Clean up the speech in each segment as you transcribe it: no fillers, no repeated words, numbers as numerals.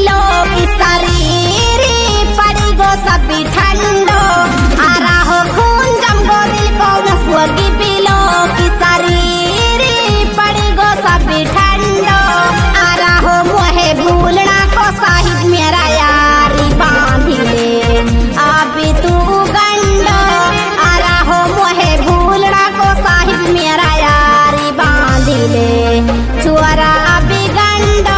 पिलो की शरीर पड़ी गो सब ठंडो आ रहा खून जम गो दिल को नसुआ की पिलो की शरीर पड़ी गो सब ठंडो आ रहा मोहे भूलना को साहिब मेरा यारी बांधी ले अभी तू गंडो आ रहा मोहे भूलना को साहिब मेरा यारी बांधी ले चुरा अभी गंडो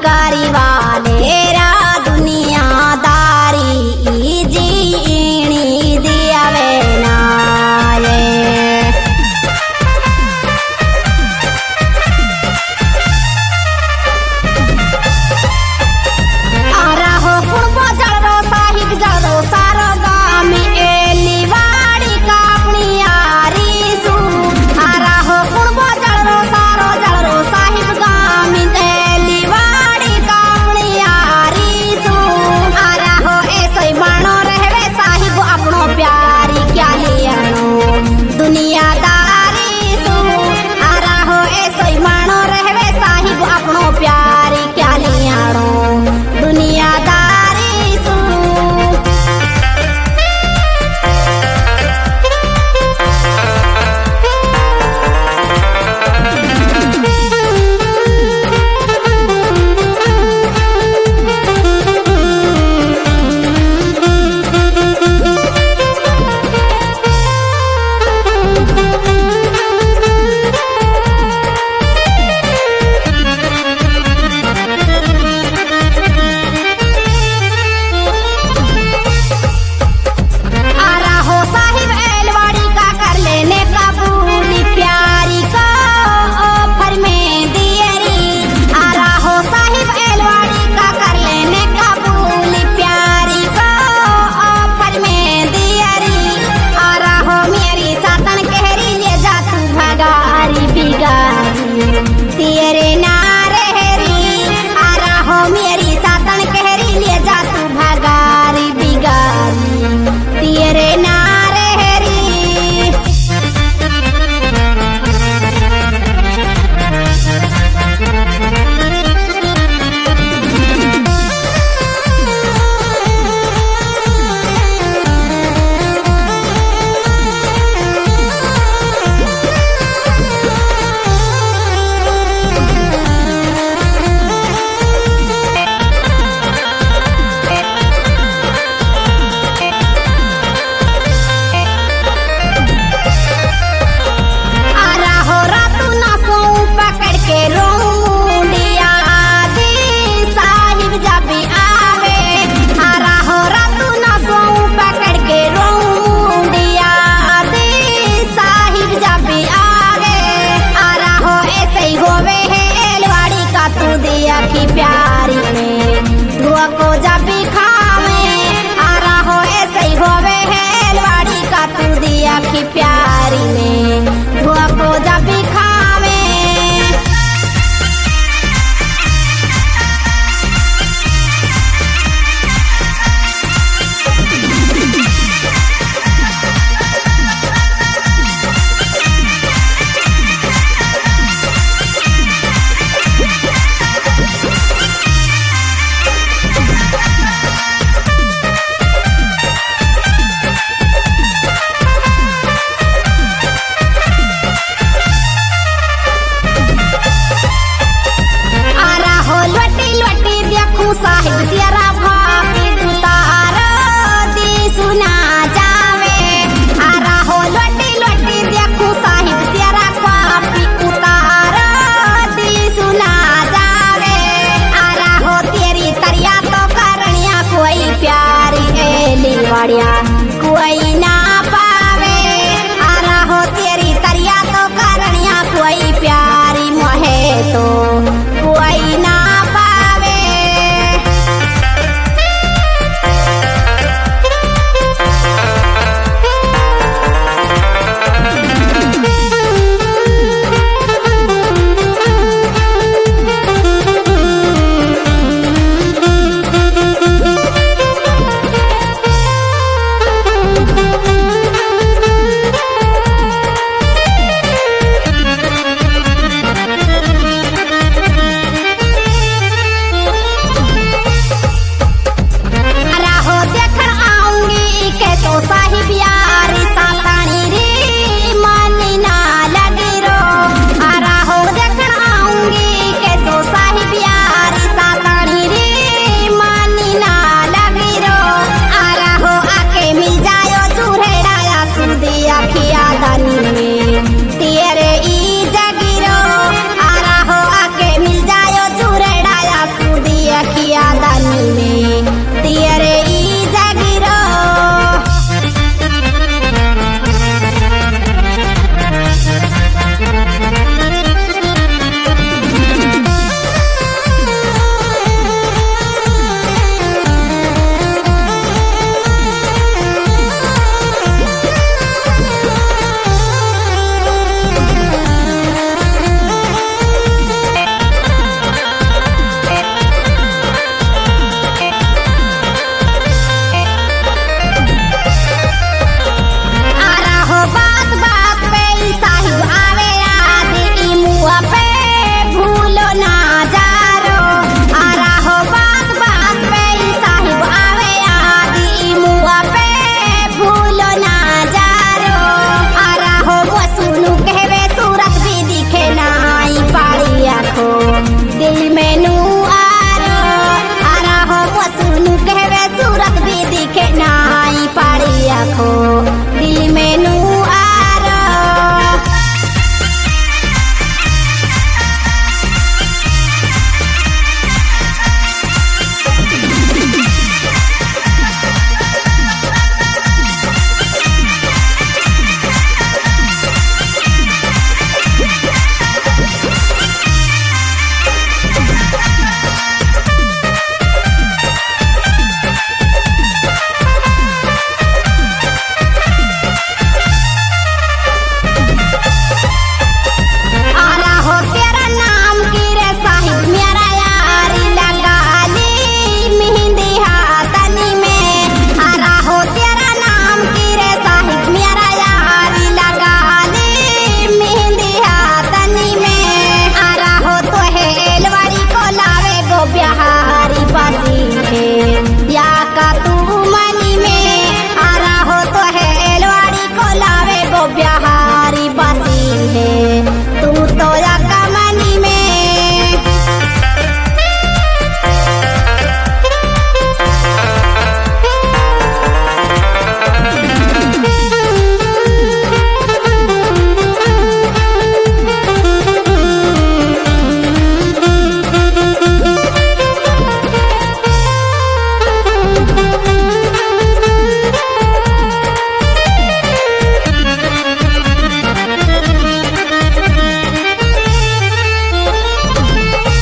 नौकरी वाले रा दुनियादारी जीणी दियावे नाये। आरा हो कुर्बो जड़रो साहिब जड़रो सारो गामी एली वाड़ी कापनी यारी सू। आरा हो कुर्बो जड़रो सारो जड़रो साहिब गामी एली वाड़ी कापनी यारी सू। आरा हो ऐसे मानो रहवे साहिब अपनो प्यारी क्या लियानो दुनियादारी सू। आरा हो ऐसे मानो रहवे साहिब अपनो प्यारी क्या लियानो दुनियादारी सू। आरा हो साहिब एलवाड़ी का कर लेने कबूली प्यारी को ऑफर में दियरी। आरा हो साहिब एलवाड़ी का कर लेने कबूली प्यारी को ऑफर में दियरी। आरा हो मेरी सातन कहरी ले जा तू भगारी बिगारी तेरे नारेरी। आरा हो मेरी सातन कहरी ले जा तू भगारी बिगारी तेरे नारेरी। आरा हो रातू ना सोऊं पकड़ के रोंडिया दी साहिब जब आवे। आरा हो रातू ना सोऊं पकड़ के रोंडिया दी साहिब जब आवे। आरा हो ऐसे ही होवे है एलवाड़ी का तू दिया की प्यारी में धुआ को जब खावे। आरा हो ऐसे ही होवे है एलवाड़ी का तू दिया की प्यारी में धुआ को जब खावे। आरा हो लोटी लोटी देखूं साहिब तेरा भाभी तू तारा दी सुना जावे। आरा हो लोटी लोटी देखूं साहिब तेरा भाभी उतारा दी सुना जावे। आरा हो तेरी तरिया तो करनिया कोई प्यारी एली वाड़िया